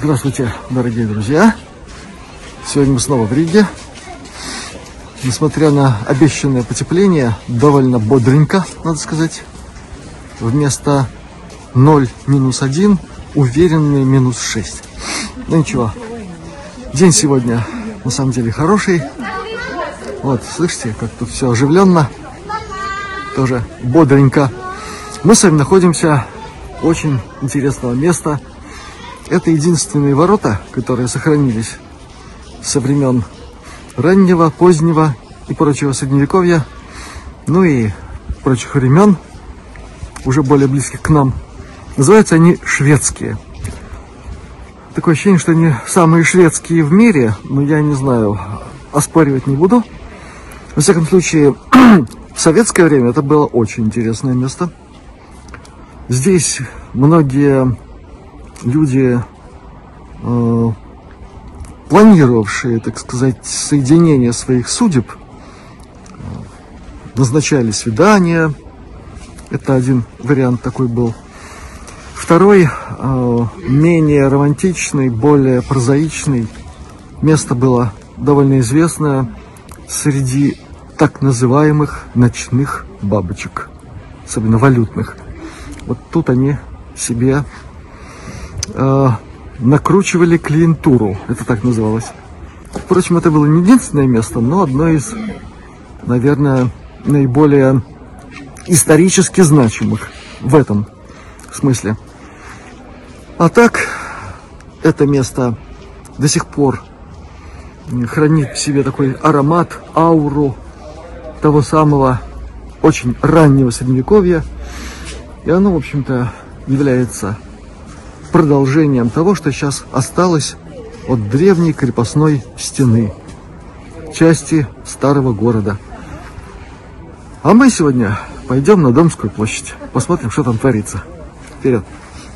Здравствуйте, дорогие друзья! Сегодня мы снова в Риге. Несмотря на обещанное потепление, довольно бодренько, надо сказать. Вместо 0-1 уверенные -6. Ну ничего, день сегодня на самом деле хороший. Вот, слышите, как тут все оживленно, тоже бодренько. Мы с вами находимся у очень интересного места. Это единственные ворота, которые сохранились со времен раннего, позднего и прочего средневековья, ну и прочих времен, уже более близких к нам. Называются они шведские. Такое ощущение, что они самые шведские в мире, но я не знаю, оспаривать не буду. Во всяком случае, в советское время это было очень интересное место. Здесь многие люди, планировавшие, так сказать, соединение своих судеб, назначали свидания. Это один вариант такой был. Второй, менее романтичный, более прозаичный. Место было довольно известное среди так называемых ночных бабочек, особенно валютных. Вот тут они себе накручивали клиентуру, это так называлось. Впрочем, это было не единственное место, но одно из, наверное, наиболее исторически значимых в этом смысле. А так, это место до сих пор хранит в себе такой аромат, ауру того самого очень раннего средневековья. И оно, в общем-то, является продолжением того, что сейчас осталось от древней крепостной стены, части старого города. А мы сегодня пойдем на Домскую площадь, посмотрим, что там творится. Вперед!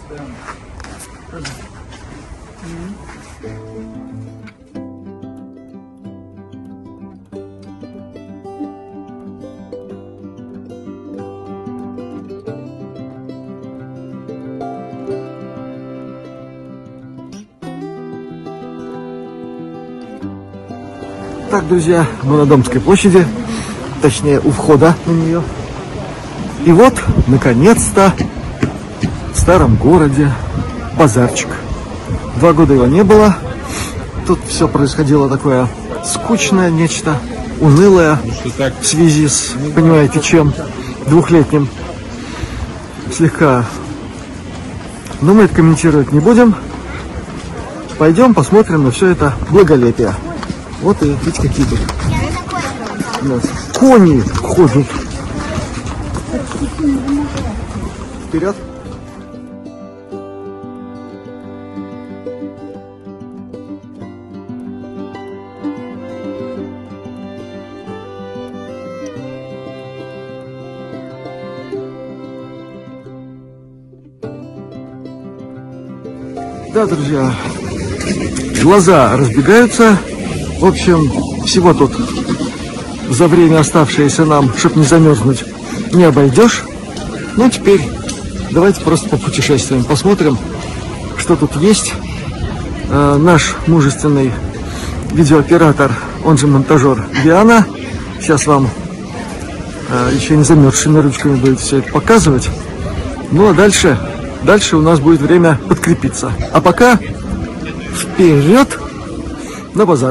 Так, друзья, мы на Домской площади, точнее у входа на нее. И вот, наконец-то, в старом городе базарчик. 2 года его не было. Тут все происходило такое скучное нечто, унылое, в связи с, понимаете, чем, 2-летним. Слегка. Но мы это комментировать не будем. Пойдем посмотрим на все это благолепие. Вот и видите, какие тут у нас кони ходят. Вперед! Да, друзья, глаза разбегаются. В общем, всего тут за время, оставшееся нам, чтобы не замерзнуть, не обойдешь. Ну, теперь давайте просто попутешествуем, посмотрим, что тут есть. Наш мужественный видеооператор, он же монтажер Диана, сейчас вам еще не замерзшими ручками будет все это показывать. Ну, а дальше у нас будет время подкрепиться. А пока вперед на базар.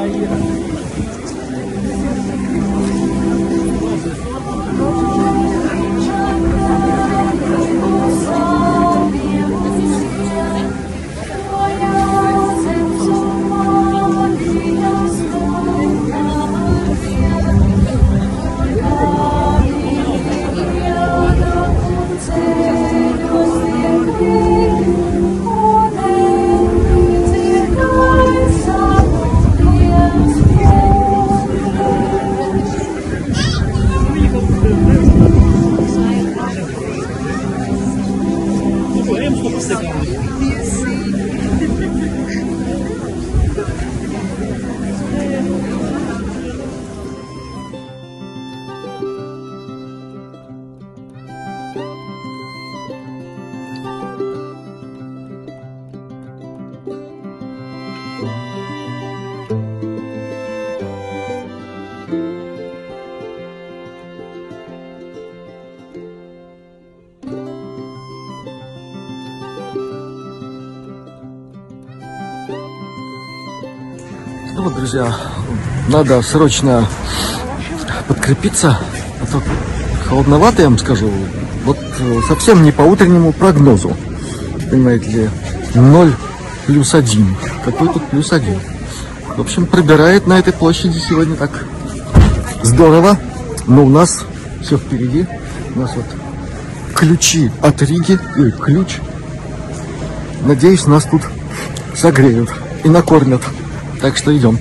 Ну вот, друзья, надо срочно подкрепиться, а то холодновато, я вам скажу. Вот совсем не по утреннему прогнозу, понимаете ли, 0 плюс 1. Какой тут плюс 1? В общем, пробирает на этой площади сегодня так здорово, но у нас все впереди. У нас вот ключи от Риги, или ключ. Надеюсь, нас тут согреют и накормят. Так что идем.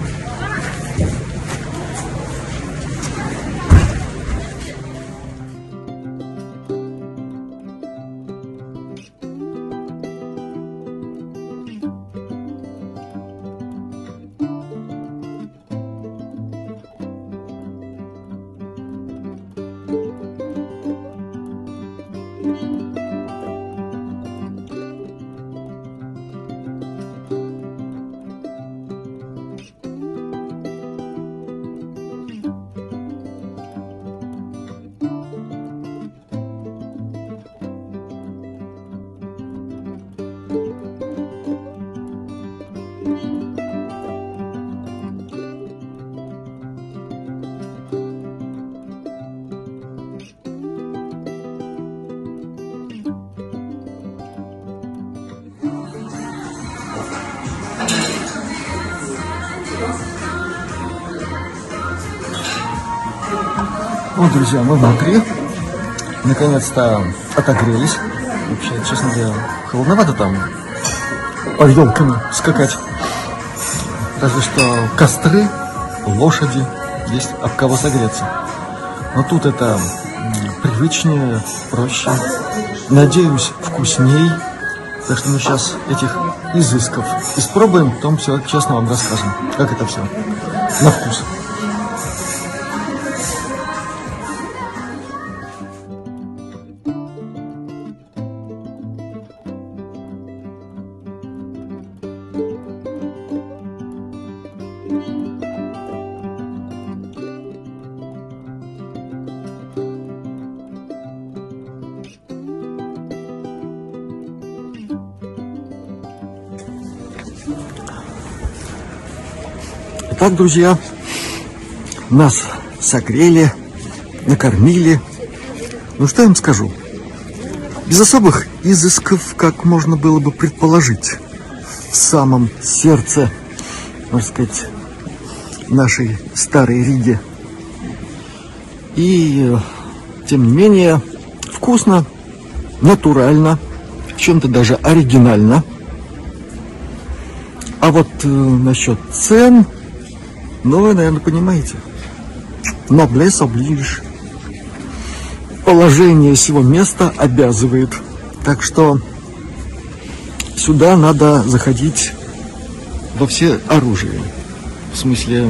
Вот, друзья, мы внутри. Наконец-то отогрелись. Вообще, честно говоря, холодновато там по елкам скакать. Разве что костры, лошади, есть об кого согреться. Но тут это привычнее, проще. Надеюсь, вкусней. Так что мы сейчас этих изысков испробуем, потом все честно вам расскажем, как это все на вкус. Итак, друзья, нас согрели, накормили. Ну что я вам скажу? Без особых изысков, как можно было бы предположить, в самом сердце, можно сказать, нашей старой Риги. И, тем не менее, вкусно, натурально, в чем-то даже оригинально. А вот насчет цен... Ну, вы, наверное, понимаете. Noblesse oblige. Положение сего места обязывает. Так что сюда надо заходить во все оружие. В смысле,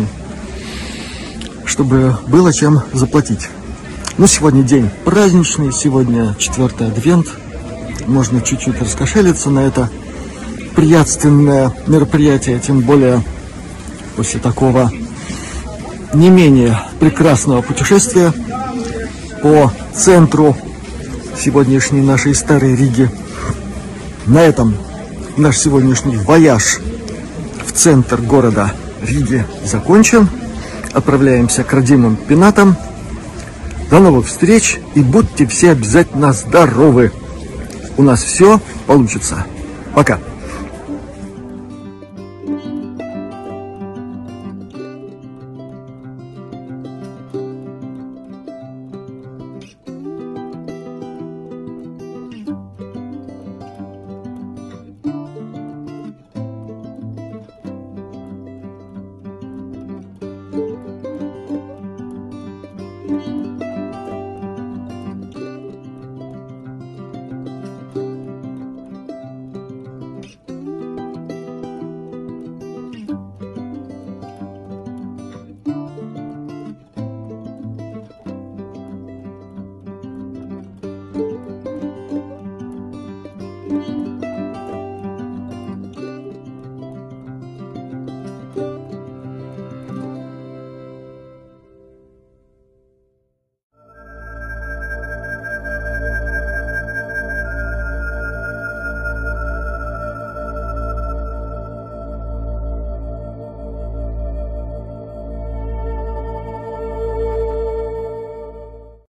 чтобы было чем заплатить. Ну, сегодня день праздничный, сегодня 4-й адвент. Можно чуть-чуть раскошелиться на это приятственное мероприятие, тем более после такого не менее прекрасного путешествия по центру сегодняшней нашей старой Риги. На этом наш сегодняшний вояж в центр города Риге закончен. Отправляемся к родимым пенатам. До новых встреч и будьте все обязательно здоровы. У нас все получится. Пока.